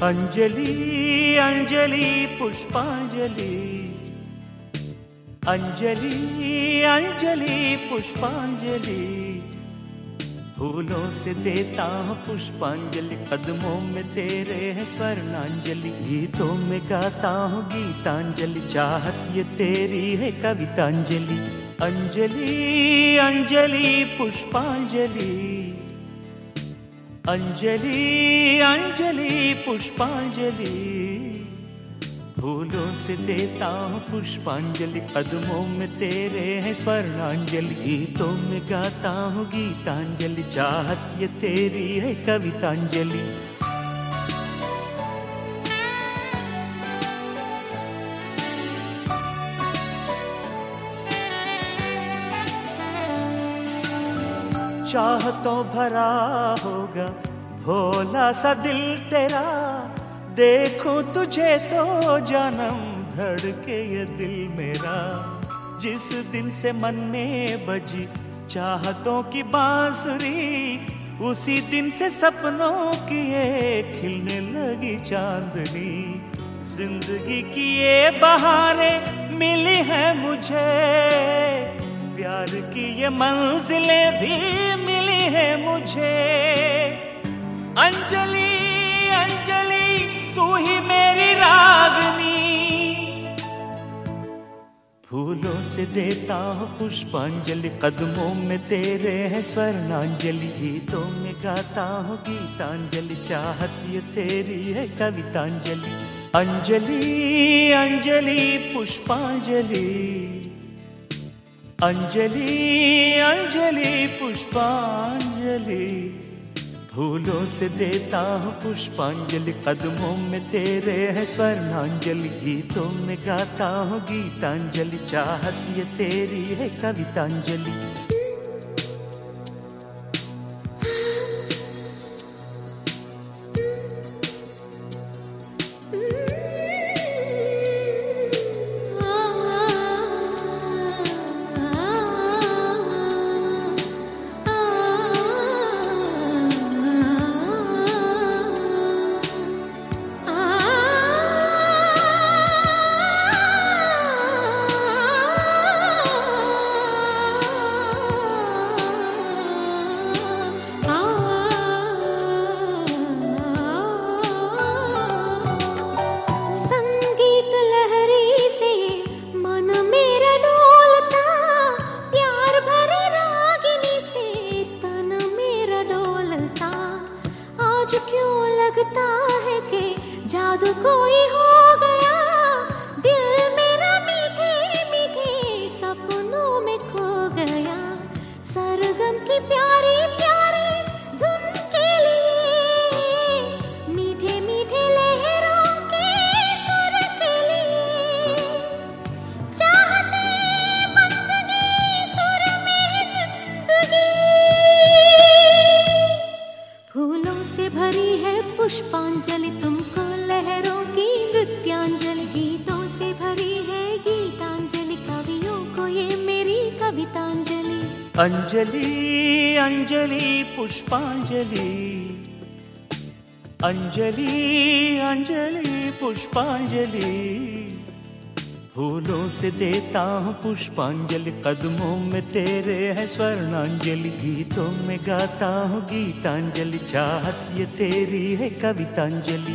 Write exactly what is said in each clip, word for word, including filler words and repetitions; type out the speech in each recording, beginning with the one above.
अंजलि अंजलि पुष्पांजलि, अंजलि अंजलि पुष्पांजलि, फूलों से देता हूँ पुष्पांजलि, कदमों में तेरे है स्वर्णांजलि, गीतों में गाता हूँ गीतांजलि, चाहत ये तेरी है कवितांजलि। अंजलि अंजलि पुष्पांजलि, अंजलि अंजलि पुष्पांजलि, फूलों से देता हूँ पुष्पांजलि, कदमों में तेरे है स्वर्णांजलि, गीतों में गाता हूँ गीतांजलि, चाहत ये तेरी है कवितांजलि। चाहतों भरा होगा भोला सा दिल तेरा, देखूं तुझे तो जानम धड़के ये दिल मेरा, जिस दिन से मन में बजी चाहतों की बांसुरी, उसी दिन से सपनों की ये खिलने लगी चांदनी, जिंदगी की ये बहारें मिली है मुझे, प्यार की ये मंजिलें भी मिली है मुझे। अंजलि अंजलि तू ही मेरी रागनी, फूलों से देता हूँ पुष्पांजलि, कदमों में तेरे है स्वर्णांजलि, गीतों में गाता हूँ गीतांजलि, चाहत ये तेरी है कवितांजलि। अंजलि अंजलि पुष्पांजलि, अंजलि अंजलि पुष्पांजलि, फूलों से देता हूँ पुष्पांजलि, कदमों में तेरे है स्वर्णांजलि, गीतों में गाता हूँ गीतांजलि, चाहत ये तेरी है कवितांजलि। क्यों लगता है कि जादू कोई हो गया, दिल मेरा मीठे मीठे सपनों में खो गया, सरगम की प्यारी प्यारी धुन के लिए, मीठे मीठे लहरों के सुर के लिए, चाहते बंदगी सुर में जिंदगी, फूलों से भरी है पुष्पांजलि, तुमको लहरों की नृत्यांजलि, गीतों से भरी है गीतांजलि, कवियों को ये मेरी कवितांजलि। अंजलि अंजलि पुष्पांजलि, अंजलि अंजलि पुष्पांजलि, फूलों से देता हूँ पुष्पांजलि, कदमों में तेरे है स्वर्णांजलि, गीतों में गाता हूँ गीतांजलि, चाहत ये तेरी है कवितांजलि।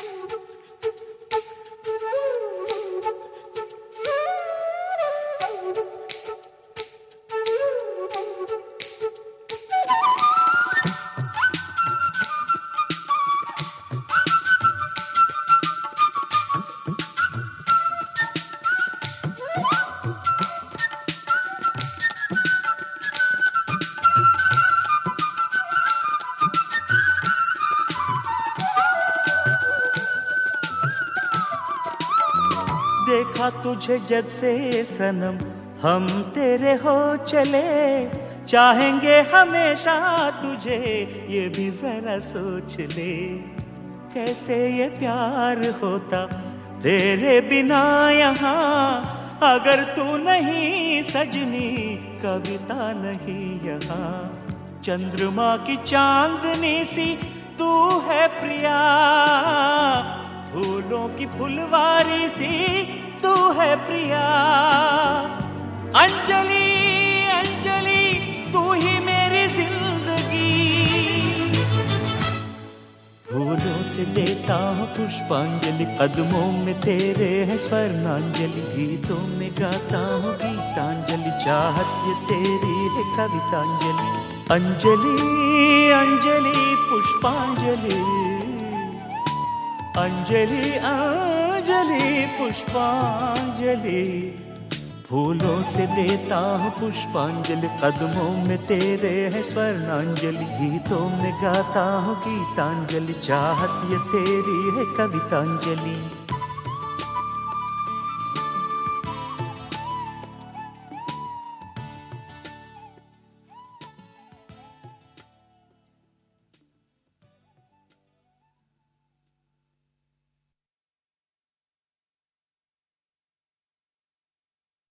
देखा तुझे जब से सनम हम तेरे हो चले, चाहेंगे हमेशा तुझे ये भी जरा सोच ले, कैसे ये प्यार होता तेरे बिना यहाँ, अगर तू नहीं सजनी कविता नहीं यहाँ, चंद्रमा की चांदनी सी तू है प्रिया, फूलों की फुलवारी सी तू है प्रिया। अंजलि अंजलि तू ही मेरी जिंदगी। फूलों से देता हूँ पुष्पांजलि, कदमों में तेरे है स्वर्णांजलि। गीतों में गाता हूँ गीतांजलि, चाहत ये तेरी है कवितांजलि। अंजलि अंजलि पुष्पांजलि, अंजलि अंजलि पुष्पांजलि। फूलों से देता हूँ पुष्पांजलि, कदमों में तेरे है स्वर्णांजलि। गीतों में गाता हूँ गीतांजलि, चाहत ये तेरी है कवितांजलि।